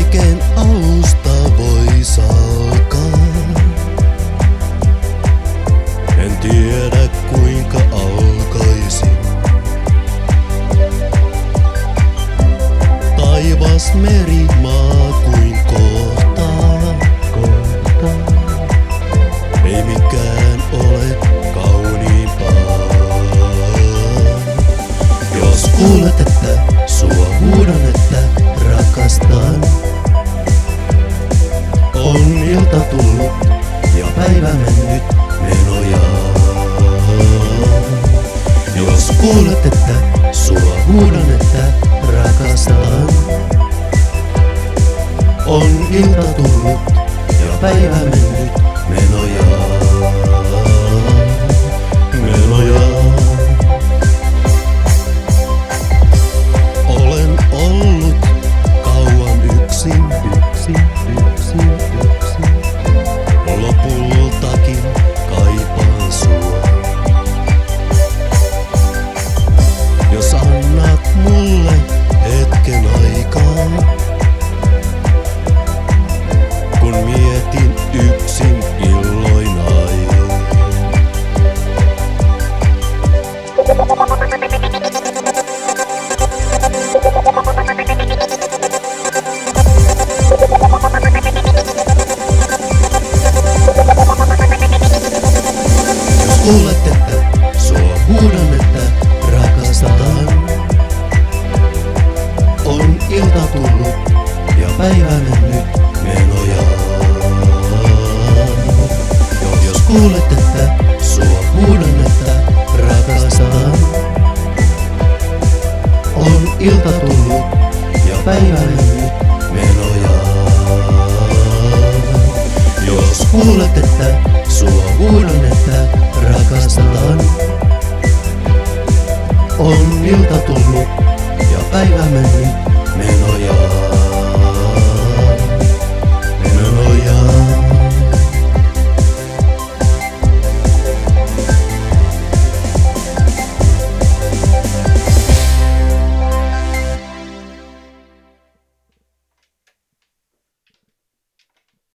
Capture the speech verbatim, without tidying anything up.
oikein alusta vois alkaa. En tiedä kuinka alkaisin. Taivas, meri, maa kuin kohtaa, kohtaa. Ei mikään ole kauniimpaa. Jos kuulet, että sua huudan, että rakastan, on ilta tullut ja päivä mennyt menojaan. Jos kuulet, että sua huudan, että rakastan, on ilta tullut ja päivä mennyt menojaan. Menojaan. Olen ollut kauan yksin, yksin, yksin, yksin. Lopultakin kaipaan sua. Jos annat mulle hetken aikaa, kun mietin yksin illoin aina. Jos kuulet, että sua huudan, että rakastan, on ilta tullut ja päivä mennyt menojaan. Jos kuulet, että sua huudan, että rakastan, on ilta tullut ja päivä mennyt menojaan. Jos kuulet, että sua huudan, että rakastan, on ilta tullut ja päivä mennyt